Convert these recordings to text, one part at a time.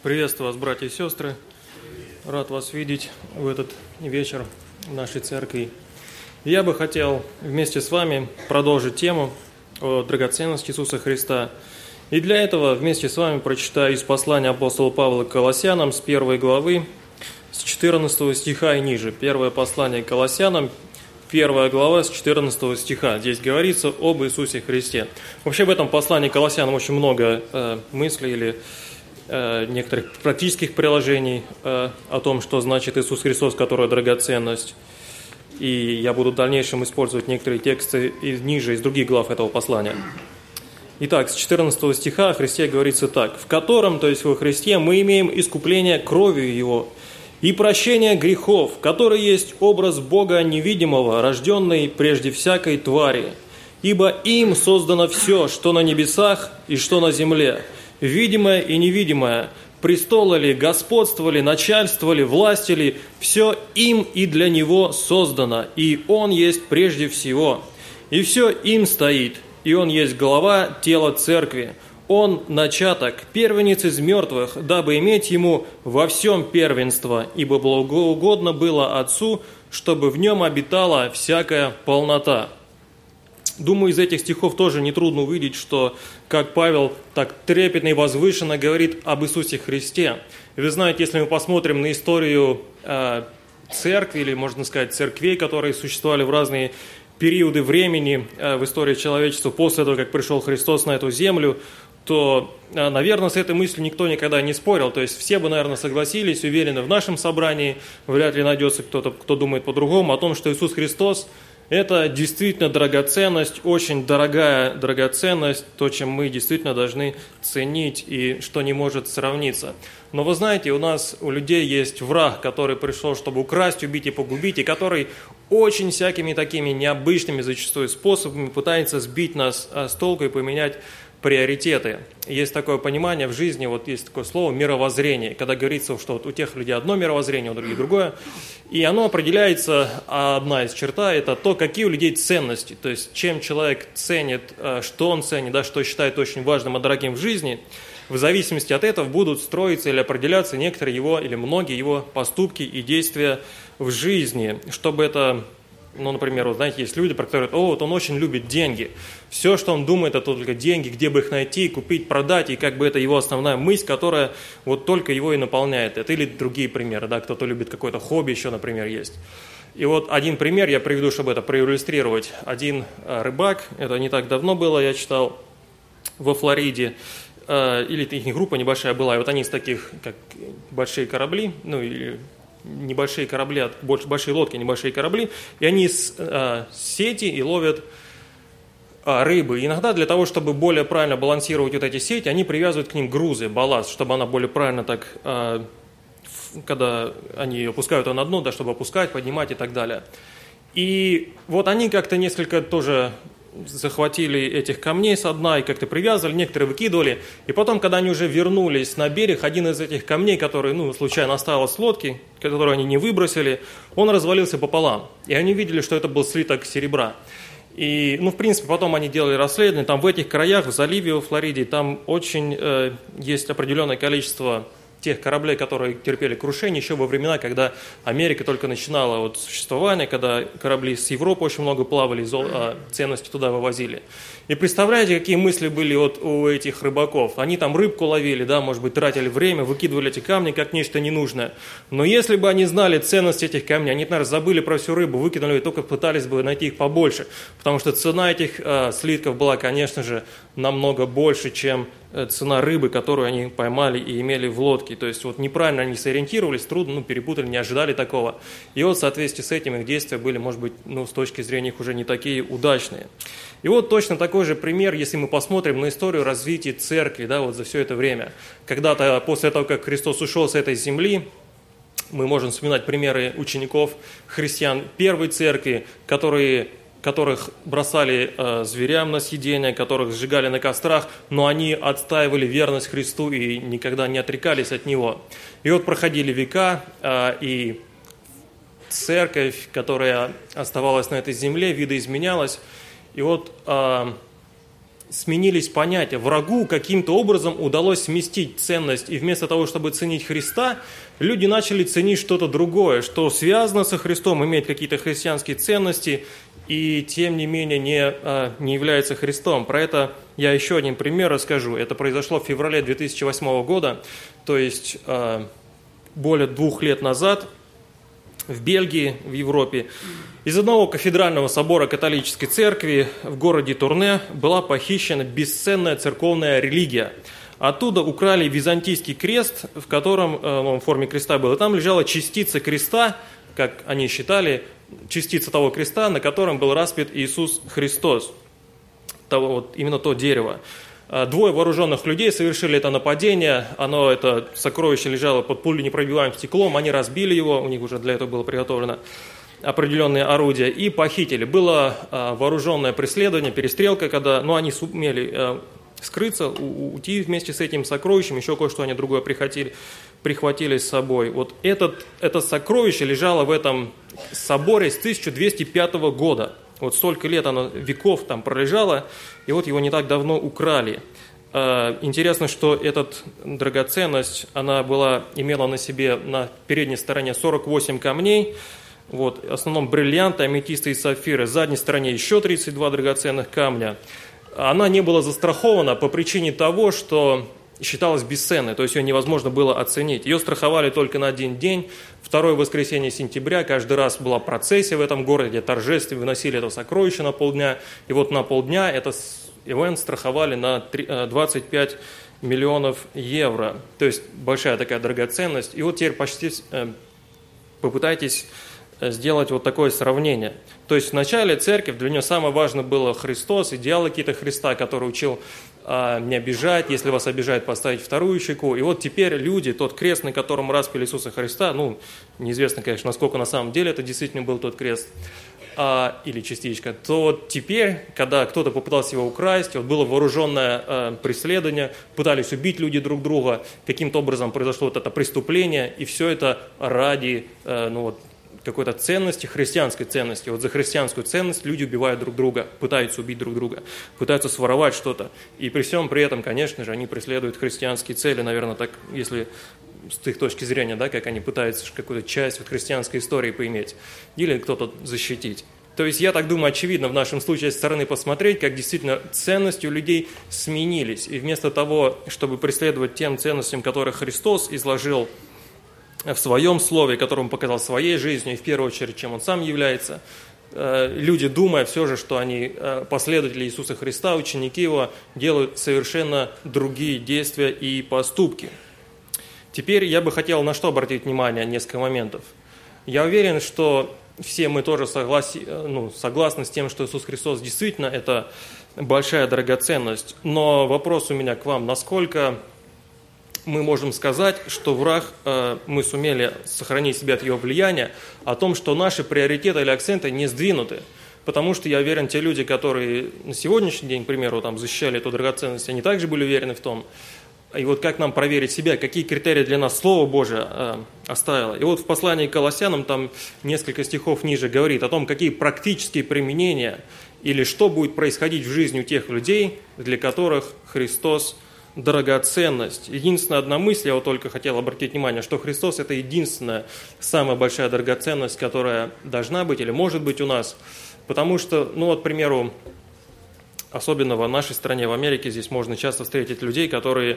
Приветствую вас, братья и сестры. Рад вас видеть в этот вечер в нашей церкви. Я бы хотел вместе с вами продолжить тему о драгоценности Иисуса Христа. И для этого вместе с вами прочитаю из послания апостола Павла к Колоссянам с 1 главы, с 14 стиха и ниже. Первое послание к Колоссянам, 1 глава, с 14 стиха. Здесь говорится об Иисусе Христе. Вообще в этом послании к Колоссянам очень много мыслей или некоторых практических приложений о том, что значит Иисус Христос, который драгоценность. И я буду в дальнейшем использовать некоторые тексты ниже, из других глав этого послания. Итак, с 14 стиха о Христе говорится так. «В котором, то есть во Христе, мы имеем искупление кровью Его и прощение грехов, который есть образ Бога невидимого, рожденный прежде всякой твари. Ибо им создано все, что на небесах и что на земле, видимое и невидимое, престолы ли, господство ли, начальство ли, власти ли, все им и для Него создано, и Он есть прежде всего. И все им стоит, и Он есть глава тела церкви. Он начаток, первенец из мертвых, дабы иметь Ему во всем первенство, ибо благоугодно было Отцу, чтобы в Нем обитала всякая полнота». Думаю, из этих стихов тоже нетрудно увидеть, что как Павел так трепетно и возвышенно говорит об Иисусе Христе. И вы знаете, если мы посмотрим на историю церкви, или, можно сказать, церквей, которые существовали в разные периоды времени в истории человечества после того, как пришел Христос на эту землю, то, наверное, с этой мыслью никто никогда не спорил. То есть все бы, наверное, согласились, уверены, в нашем собрании вряд ли найдется кто-то, кто думает по-другому, о том, что Иисус Христос – это действительно драгоценность, очень дорогая драгоценность, то, чем мы действительно должны ценить и что не может сравниться. Но вы знаете, у людей есть враг, который пришел, чтобы украсть, убить и погубить, и который очень всякими такими необычными зачастую способами пытается сбить нас с толку и поменять приоритеты. Есть такое понимание в жизни, вот есть такое слово «мировоззрение», когда говорится, что вот у тех людей одно мировоззрение, у других другое, и оно определяется, одна из черта, это то, какие у людей ценности, то есть чем человек ценит, что он ценит, да, что считает очень важным и дорогим в жизни, в зависимости от этого будут строиться или определяться некоторые его или многие его поступки и действия в жизни, чтобы это... например, вот знаете, есть люди, про которые говорят, вот он очень любит деньги. Все, что он думает, это только деньги, где бы их найти, купить, продать, и как бы это его основная мысль, которая вот только его и наполняет. Это или другие примеры, да, кто-то любит какое-то хобби еще, например, есть. И вот один пример я приведу, чтобы это проиллюстрировать. Один рыбак, это не так давно было, я читал, во Флориде, или их группа небольшая была, и вот они из таких, как большие корабли, или небольшие корабли, большие лодки, небольшие корабли, и они с сети и ловят рыбы. Иногда для того, чтобы более правильно балансировать вот эти сети, они привязывают к ним грузы, балласт, чтобы она более правильно так, когда они опускают ее на дно, да, чтобы опускать, поднимать и так далее. И вот они как-то несколько тоже захватили этих камней со дна и как-то привязывали, некоторые выкидывали. И потом, когда они уже вернулись на берег, один из этих камней, который случайно остался с лодки, которую они не выбросили, он развалился пополам. И они видели, что это был слиток серебра. И, в принципе, потом они делали расследование. Там в этих краях, в заливе во Флориде, там очень есть определенное количество тех кораблей, которые терпели крушение еще во времена, когда Америка только начинала существование, когда корабли с Европы очень много плавали, ценности туда вывозили. И представляете, какие мысли были у этих рыбаков? Они там рыбку ловили, да, может быть, тратили время, выкидывали эти камни как нечто ненужное. Но если бы они знали ценность этих камней, они, наверное, забыли про всю рыбу, выкинули и только пытались бы найти их побольше. Потому что цена этих слитков была, конечно же, намного больше, чем цена рыбы, которую они поймали и имели в лодке. То есть неправильно они сориентировались, трудно, перепутали, не ожидали такого. И в соответствии с этим их действия были, может быть, с точки зрения их уже не такие удачные. И точно такой же пример, если мы посмотрим на историю развития церкви, да, за все это время. Когда-то после того, как Христос ушел с этой земли, мы можем вспоминать примеры учеников христиан первой церкви, которых бросали зверям на съедение, которых сжигали на кострах, но они отстаивали верность Христу и никогда не отрекались от Него. И проходили века, и церковь, которая оставалась на этой земле, видоизменялась. И сменились понятия. Врагу каким-то образом удалось сместить ценность, и вместо того, чтобы ценить Христа, люди начали ценить что-то другое, что связано со Христом, имеет какие-то христианские ценности, и тем не менее не является Христом. Про это я еще один пример расскажу. Это произошло в феврале 2008 года, то есть более 2 лет назад, в Бельгии, в Европе. Из одного кафедрального собора католической церкви в городе Турне была похищена бесценная церковная религия. Оттуда украли византийский крест, в котором он в форме креста был. И там лежала частица креста, как они считали, частица того креста, на котором был распят Иисус Христос. Именно то дерево. 2 вооруженных людей совершили это нападение, это сокровище лежало под пуленепробиваемым стеклом, они разбили его, у них уже для этого было приготовлено определенные орудия, и похитили. Было вооруженное преследование, перестрелка, когда они сумели скрыться, уйти вместе с этим сокровищем, еще кое-что они другое прихватили с собой. Вот это сокровище лежало в этом соборе с 1205 года. Вот столько лет веков там пролежало, и вот его не так давно украли. Интересно, что эта драгоценность, она имела на себе на передней стороне 48 камней, в основном бриллианты, аметисты и сапфиры, с задней стороне еще 32 драгоценных камня. Она не была застрахована по причине того, что считалась бесценной, то есть ее невозможно было оценить. Ее страховали только на 1 день, 2 воскресенье сентября, каждый раз была процессия в этом городе, торжественно выносили это сокровище на полдня, и на полдня этот ивент страховали на 25 миллионов евро, то есть большая такая драгоценность. И теперь попытайтесь сделать такое сравнение. То есть вначале церковь, для нее самое важное было Христос, идеалы какие-то Христа, который учил не обижать, если вас обижают, поставить 2 щеку. И теперь люди, тот крест, на котором распяли Иисуса Христа, неизвестно, конечно, насколько на самом деле это действительно был тот крест, или частичка, то теперь, когда кто-то попытался его украсть, было вооруженное преследование, пытались убить люди друг друга, каким-то образом произошло это преступление, и все это ради какой-то ценности, христианской ценности. За христианскую ценность люди убивают друг друга, пытаются убить друг друга, пытаются своровать что-то. И при всем при этом, конечно же, они преследуют христианские цели, наверное, так, если с их точки зрения, как они пытаются какую-то часть христианской истории поиметь, или кто-то защитить. То есть, я так думаю, очевидно в нашем случае со стороны посмотреть, как действительно ценности у людей сменились. И вместо того, чтобы преследовать тем ценностям, которые Христос изложил в своем слове, которое он показал своей жизнью, и в первую очередь, чем он сам является, люди, думая все же, что они последователи Иисуса Христа, ученики Его, делают совершенно другие действия и поступки. Теперь я бы хотел на что обратить внимание, несколько моментов. Я уверен, что все мы тоже согласны с тем, что Иисус Христос действительно это большая драгоценность, но вопрос у меня к вам, насколько мы можем сказать, что мы сумели сохранить себя от его влияния, о том, что наши приоритеты или акценты не сдвинуты. Потому что я уверен, те люди, которые на сегодняшний день, к примеру, защищали эту драгоценность, они также были уверены в том. И как нам проверить себя, какие критерии для нас Слово Божие оставило. И в послании к Колоссянам, там несколько стихов ниже говорит о том, какие практические применения или что будет происходить в жизни у тех людей, для которых Христос драгоценность. Единственная одна мысль, я только хотел обратить внимание, что Христос – это единственная, самая большая драгоценность, которая должна быть или может быть у нас. Потому что, к примеру, особенно в нашей стране, в Америке, здесь можно часто встретить людей, которые,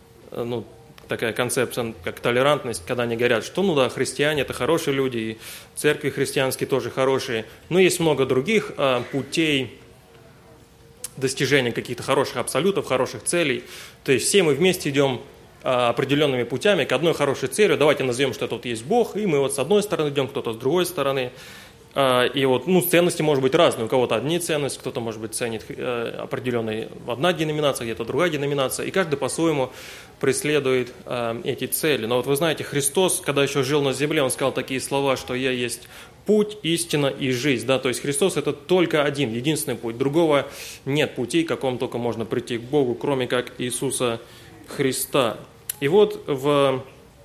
такая концепция, как толерантность, когда они говорят, что, христиане – это хорошие люди, и церкви христианские тоже хорошие, но есть много других путей достижения каких-то хороших абсолютов, хороших целей. То есть все мы вместе идем определенными путями к одной хорошей цели. Давайте назовем, что это есть Бог, и мы с одной стороны идем, кто-то с другой стороны. И ценности может быть разные. У кого-то одни ценности, кто-то, может быть, ценит определенные одна деноминация, где-то другая деноминация. И каждый по-своему преследует эти цели. Но вы знаете, Христос, когда еще жил на земле, Он сказал такие слова, что «Я есть путь, истина и жизнь». То есть Христос – это только один, единственный путь. Другого нет путей, к какому только можно прийти к Богу, кроме как Иисуса Христа. И в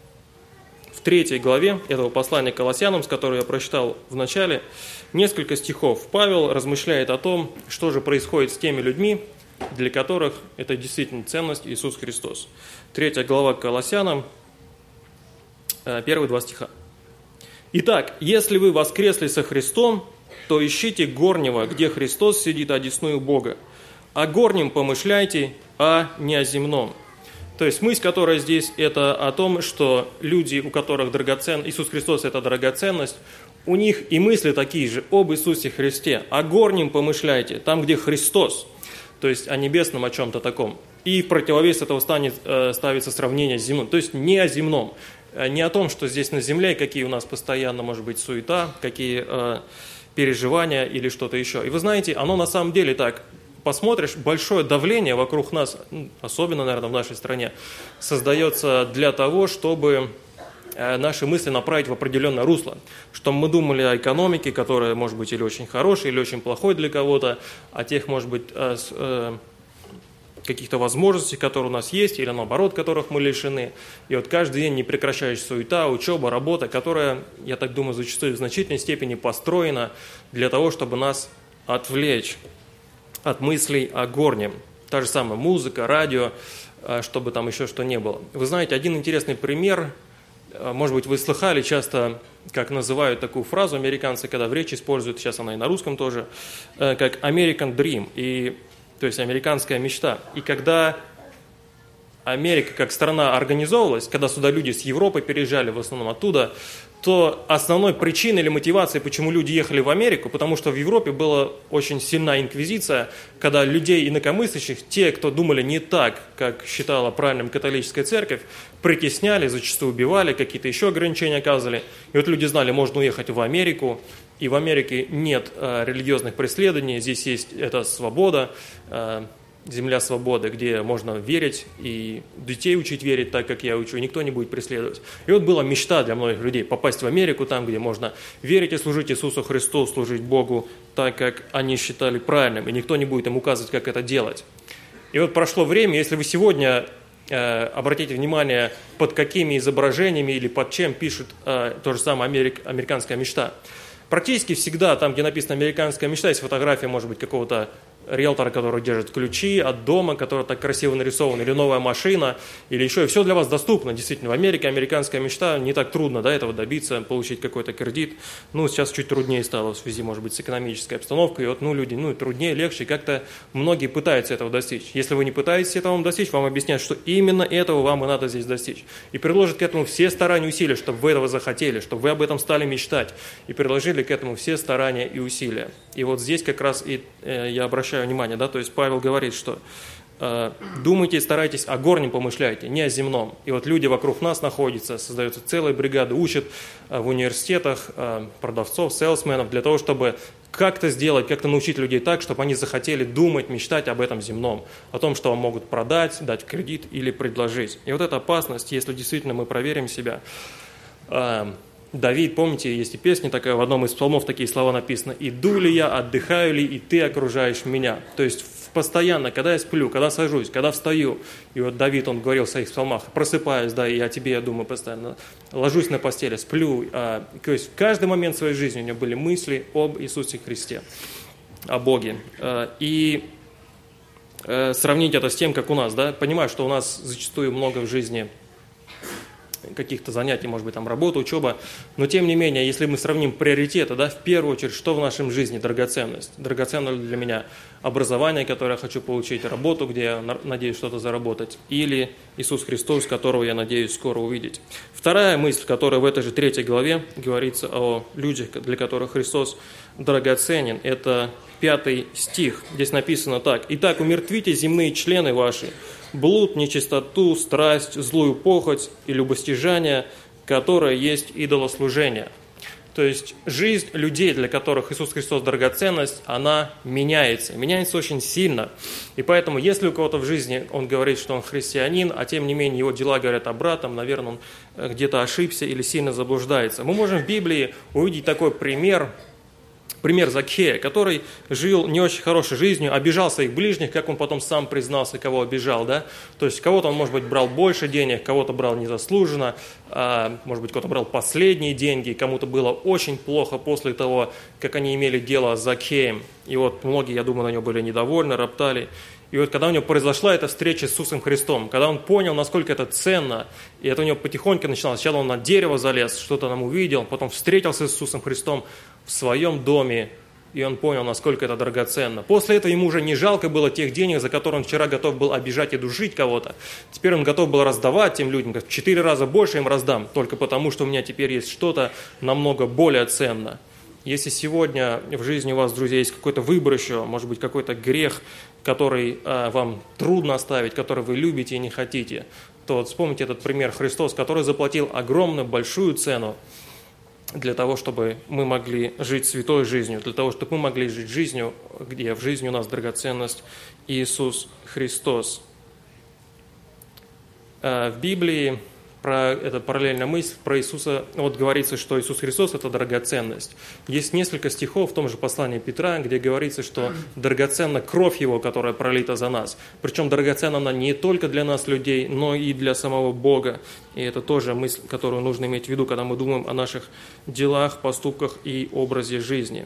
3 главе этого послания к Колоссянам, с которой я прочитал в начале, несколько стихов. Павел размышляет о том, что же происходит с теми людьми, для которых это действительно ценность Иисус Христос. 3 глава Колоссянам, 1-2 стиха. «Итак, если вы воскресли со Христом, то ищите горнего, где Христос сидит одесную Бога. О горнем помышляйте, а не о земном». То есть мысль, которая здесь, это о том, что люди, у которых Иисус Христос – это драгоценность, у них и мысли такие же об Иисусе Христе. О горнем помышляйте, там, где Христос, то есть о небесном, о чем-то таком. И в противовес этого ставится сравнение с земным, то есть не о земном. Не о том, что здесь на земле, какие у нас постоянно, может быть, суета, какие переживания или что-то еще. И вы знаете, оно на самом деле так. Посмотришь, большое давление вокруг нас, особенно, наверное, в нашей стране, создается для того, чтобы наши мысли направить в определенное русло. Чтобы мы думали о экономике, которая может быть или очень хорошей, или очень плохой для кого-то, о тех, может быть, каких-то возможностей, которые у нас есть, или наоборот, которых мы лишены. И вот каждый день непрекращающаяся суета, учеба, работа, которая, я так думаю, зачастую в значительной степени построена для того, чтобы нас отвлечь от мыслей о горнем. Та же самая музыка, радио, чтобы там еще что не было. Вы знаете, один интересный пример, может быть, вы слыхали часто, как называют такую фразу американцы, когда в речи используют, сейчас она и на русском тоже, как American Dream, то есть американская мечта. И когда Америка как страна организовывалась, когда сюда люди с Европы переезжали, в основном оттуда, то основной причиной или мотивацией, почему люди ехали в Америку, потому что в Европе была очень сильная инквизиция, когда людей инакомыслящих, те, кто думали не так, как считала правильным католическая церковь, притесняли, зачастую убивали, какие-то еще ограничения оказывали. И вот люди знали, можно уехать в Америку, и в Америке нет религиозных преследований, здесь есть эта свобода, земля свободы, где можно верить и детей учить верить так, как я учу, и никто не будет преследовать. И вот была мечта для многих людей попасть в Америку, там, где можно верить и служить Иисусу Христу, служить Богу так, как они считали правильным, и никто не будет им указывать, как это делать. И вот прошло время, если вы сегодня обратите внимание, под какими изображениями или под чем пишут то же самое американская мечта. Практически всегда там, где написано «американская мечта», есть фотография, может быть, какого-то риэлтора, который держит ключи от дома, который так красиво нарисован, или новая машина, или еще. И все для вас доступно. Действительно, в Америке американская мечта, не так трудно этого добиться, получить какой-то кредит. Сейчас чуть труднее стало в связи, может быть, с экономической обстановкой. И вот, люди, труднее, легче. Как-то многие пытаются этого достичь. Если вы не пытаетесь этого достичь, вам объясняют, что именно этого вам и надо здесь достичь. И приложат к этому все старания и усилия, чтобы вы этого захотели, чтобы вы об этом стали мечтать. И приложили к этому все старания и усилия. И вот здесь как раз и я обращаю внимание, то есть Павел говорит, что думайте, старайтесь о горнем помышляйте, не о земном. И вот люди вокруг нас находятся, создаются целые бригады, учат в университетах продавцов, селсменов для того, чтобы как-то сделать, как-то научить людей так, чтобы они захотели думать, мечтать об этом земном, о том, что вам могут продать, дать в кредит или предложить. И вот эта опасность, если действительно мы проверим себя. Давид, помните, есть и песня такая, в одном из псалмов такие слова написаны: «Иду ли я, отдыхаю ли, и ты окружаешь меня». То есть постоянно, когда я сплю, когда сажусь, когда встаю, и вот Давид, он говорил в своих псалмах, просыпаюсь, и о тебе я думаю постоянно, ложусь на постели, сплю. То есть в каждый момент своей жизни у него были мысли об Иисусе Христе, о Боге. И сравнить это с тем, как у нас, понимаю, что у нас зачастую много в жизни каких-то занятий, может быть, там работа, учеба, но тем не менее, если мы сравним приоритеты, в первую очередь, что в нашей жизни драгоценность? Драгоценно для меня образование, которое я хочу получить, работу, где я надеюсь что-то заработать, или Иисус Христос, которого я надеюсь скоро увидеть. Вторая мысль, которая в этой же 3 главе говорится о людях, для которых Христос драгоценен, это 5 стих. Здесь написано так: «Итак, умертвите земные члены ваши, блуд, нечистоту, страсть, злую похоть и любостяжание, которое есть идолослужение». То есть жизнь людей, для которых Иисус Христос драгоценность, она меняется очень сильно. И поэтому, если у кого-то в жизни он говорит, что он христианин, а тем не менее его дела говорят обратно, наверное, он где-то ошибся или сильно заблуждается. Мы можем в Библии увидеть такой пример Закхея, который жил не очень хорошей жизнью, обижал своих ближних, как он потом сам признался, кого обижал, То есть кого-то он, может быть, брал больше денег, кого-то брал незаслуженно, может быть, кто-то брал последние деньги, кому-то было очень плохо после того, как они имели дело с Закхеем. И вот многие, я думаю, на него были недовольны, роптали. И вот когда у него произошла эта встреча с Иисусом Христом, когда он понял, насколько это ценно, и это у него потихоньку начиналось. Сначала он на дерево залез, что-то там увидел, потом встретился с Иисусом Христом в своем доме, и он понял, насколько это драгоценно. После этого ему уже не жалко было тех денег, за которые он вчера готов был обижать и душить кого-то. Теперь он готов был раздавать тем людям, в 4 раза больше им раздам, только потому, что у меня теперь есть что-то намного более ценно. Если сегодня в жизни у вас, друзья, есть какой-то выбор еще, может быть, какой-то грех, который вам трудно оставить, который вы любите и не хотите, то вот вспомните этот пример: Христос, который заплатил огромную, большую цену для того, чтобы мы могли жить святой жизнью, для того, чтобы мы могли жить жизнью, где в жизни у нас драгоценность Иисус Христос. В Библии про эту параллельную мысль про Иисуса, вот говорится, что Иисус Христос – это драгоценность. Есть несколько стихов в том же послании Петра, где говорится, что драгоценна кровь Его, которая пролита за нас. Причем драгоценна она не только для нас, людей, но и для самого Бога. И это тоже мысль, которую нужно иметь в виду, когда мы думаем о наших делах, поступках и образе жизни.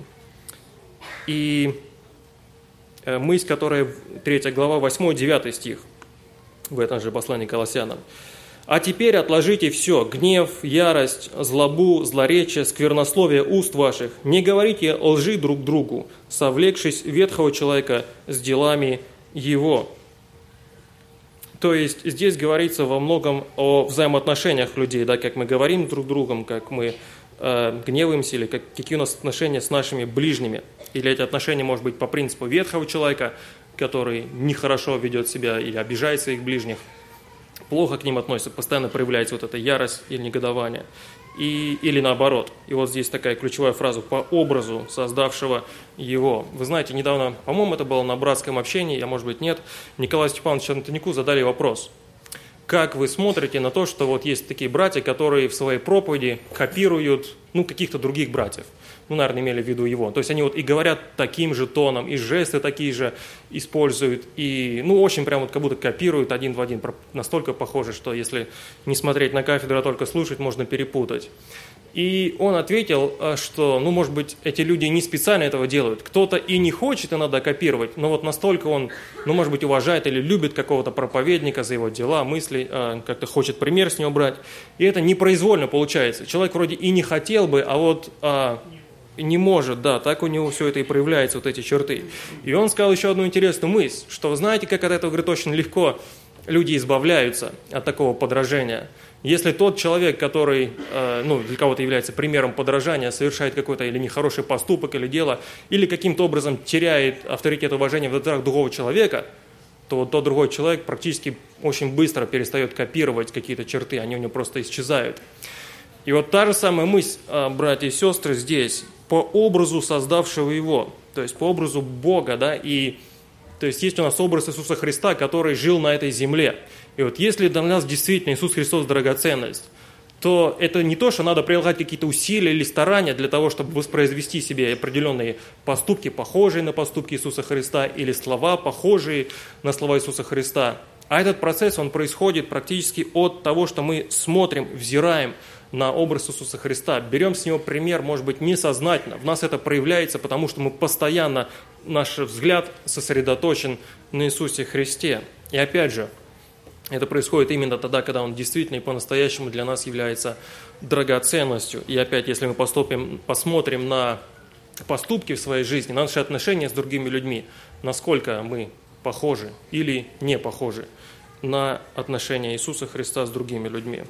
И мысль, которая 3 глава, 8-9 стих в этом же послании к Колоссянам. «А теперь отложите все: гнев, ярость, злобу, злоречие, сквернословие уст ваших. Не говорите лжи друг другу, совлекшись ветхого человека с делами его». То есть здесь говорится во многом о взаимоотношениях людей, да, как мы говорим друг с другом, как мы гневаемся, или какие у нас отношения с нашими ближними. Или эти отношения, может быть, по принципу ветхого человека, который нехорошо ведет себя или обижает своих ближних, плохо к ним относится, постоянно проявляется вот эта ярость или негодование, или наоборот. И вот здесь такая ключевая фраза: по образу создавшего его. Вы знаете, недавно, по-моему, это было на братском общении, а может быть нет, Николаю Степановичу Антонику задали вопрос: как вы смотрите на то, что вот есть такие братья, которые в своей проповеди копируют каких-то других братьев? Наверное, имели в виду его. То есть они вот и говорят таким же тоном, и жесты такие же используют, и очень прям вот как будто копируют один в один, настолько похоже, что если не смотреть на кафедру, а только слушать, можно перепутать. И он ответил, что, может быть, эти люди не специально этого делают. Кто-то и не хочет иногда копировать, но вот настолько он, может быть, уважает или любит какого-то проповедника за его дела, мысли, как-то хочет пример с него брать. И это непроизвольно получается. Человек вроде и не хотел бы, а вот не может, да, так у него все это и проявляется, вот эти черты. И он сказал еще одну интересную мысль, что вы знаете, как от этого, говорит, очень легко люди избавляются от такого подражения. Если тот человек, который, для кого-то является примером подражания, совершает какой-то или нехороший поступок или дело, или каким-то образом теряет авторитет и уважение в глазах другого человека, то вот тот другой человек практически очень быстро перестает копировать какие-то черты, они у него просто исчезают. И вот та же самая мысль, братья и сестры, здесь, по образу создавшего его, то есть по образу Бога, да, и то есть у нас образ Иисуса Христа, который жил на этой земле. И вот если для нас действительно Иисус Христос драгоценность, то это не то, что надо прилагать какие-то усилия или старания для того, чтобы воспроизвести себе определенные поступки, похожие на поступки Иисуса Христа, или слова, похожие на слова Иисуса Христа. А этот процесс, он происходит практически от того, что мы смотрим, взираем на образ Иисуса Христа, берем с него пример, может быть, несознательно. В нас это проявляется, потому что мы постоянно, наш взгляд сосредоточен на Иисусе Христе. И опять же, это происходит именно тогда, когда Он действительно и по-настоящему для нас является драгоценностью. И опять, если мы посмотрим на поступки в своей жизни, на наши отношения с другими людьми, насколько мы похожи или не похожи на отношения Иисуса Христа с другими людьми.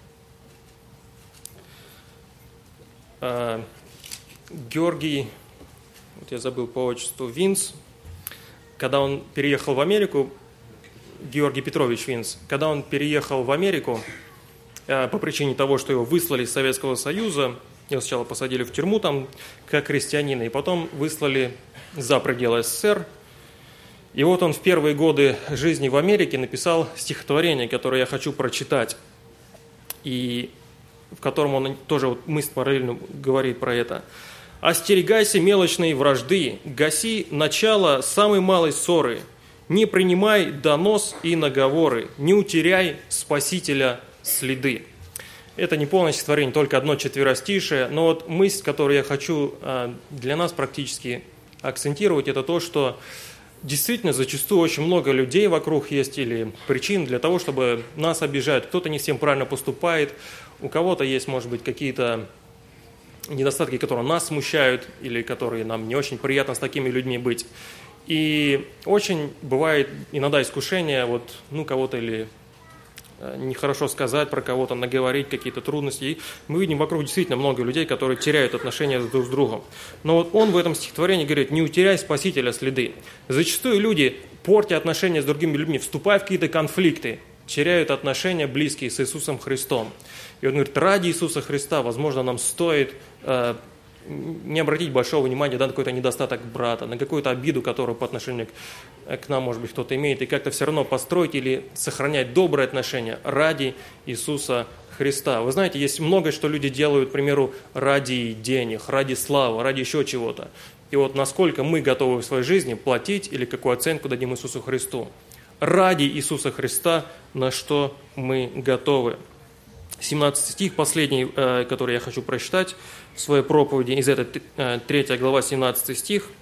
Георгий, вот я забыл по отчеству, Винс, когда он переехал в Америку, Георгий Петрович Винс, когда он переехал в Америку по причине того, что его выслали из Советского Союза, его сначала посадили в тюрьму там как христианина, и потом выслали за пределы СССР. И вот он в первые годы жизни в Америке написал стихотворение, которое я хочу прочитать, и в котором он тоже мысль параллельно говорит про это. «Остерегайся мелочной вражды, гаси начало самой малой ссоры, не принимай донос и наговоры, не утеряй Спасителя следы». Это не полное стихотворение, только одно четверостишее, но вот мысль, которую я хочу для нас практически акцентировать, это то, что действительно, зачастую очень много людей вокруг есть или причин для того, чтобы нас обижают. Кто-то не всем правильно поступает, у кого-то есть, может быть, какие-то недостатки, которые нас смущают или которые нам не очень приятно с такими людьми быть. И очень бывает иногда искушение кого-то или нехорошо сказать про кого-то, наговорить какие-то трудности. И мы видим вокруг действительно много людей, которые теряют отношения друг с другом. Но вот он в этом стихотворении говорит: не утеряй Спасителя следы. Зачастую люди, портя отношения с другими людьми, вступая в какие-то конфликты, теряют отношения близкие с Иисусом Христом. И он говорит, ради Иисуса Христа, возможно, нам стоит не обратить большого внимания на какой-то недостаток брата, на какую-то обиду, которую по отношению к нам, может быть, кто-то имеет, и как-то все равно построить или сохранять добрые отношения ради Иисуса Христа. Вы знаете, есть многое, что люди делают, к примеру, ради денег, ради славы, ради еще чего-то. И вот насколько мы готовы в своей жизни платить или какую оценку дадим Иисусу Христу. Ради Иисуса Христа на что мы готовы. 17 стих, последний, который я хочу прочитать в своей проповеди, из этой 3 глава, 17 стих,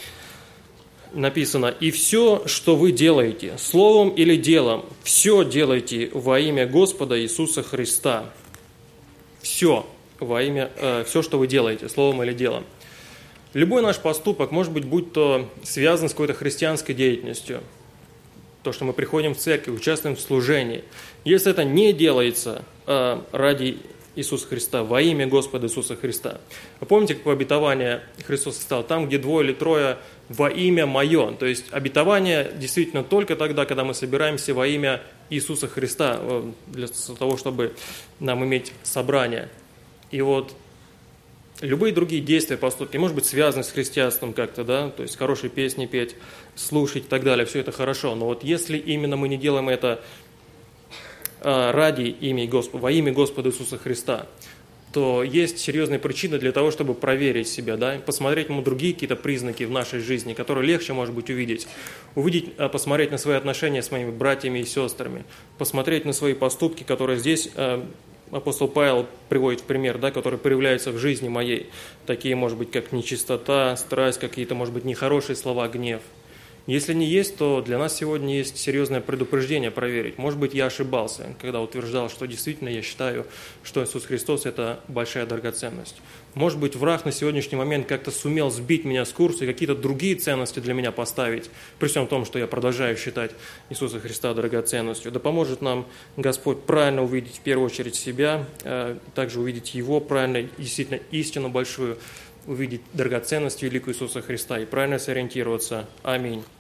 написано: «И все, что вы делаете, словом или делом, все делайте во имя Господа Иисуса Христа». Все во имя, все, что вы делаете, словом или делом. Любой наш поступок, может быть, будь то связан с какой-то христианской деятельностью, то, что мы приходим в церковь, участвуем в служении. Если это не делается ради Иисуса Христа, во имя Господа Иисуса Христа. Вы помните, какое обетование Христос сказал? Там, где 2 или 3 во имя Мое. То есть обетование действительно только тогда, когда мы собираемся во имя Иисуса Христа, для того, чтобы нам иметь собрание. И вот любые другие действия, поступки, может быть, связаны с христианством как-то, да, то есть хорошие песни петь, слушать и так далее, все это хорошо. Но вот если именно мы не делаем это ради имени Господа, во имя Господа Иисуса Христа, то есть серьезные причины для того, чтобы проверить себя, да, посмотреть на другие какие-то признаки в нашей жизни, которые легче, может быть, увидеть, посмотреть на свои отношения с моими братьями и сестрами, посмотреть на свои поступки, которые здесь апостол Павел приводит в пример, да, которые проявляются в жизни моей, такие, может быть, как нечистота, страсть, какие-то, может быть, нехорошие слова, гнев. Если не есть, то для нас сегодня есть серьезное предупреждение проверить. Может быть, я ошибался, когда утверждал, что действительно я считаю, что Иисус Христос – это большая драгоценность. Может быть, враг на сегодняшний момент как-то сумел сбить меня с курса и какие-то другие ценности для меня поставить, при всем том, что я продолжаю считать Иисуса Христа драгоценностью. Да поможет нам Господь правильно увидеть в первую очередь себя, также увидеть Его правильно, действительно истину большую, увидеть драгоценность великую Иисуса Христа и правильно сориентироваться. Аминь.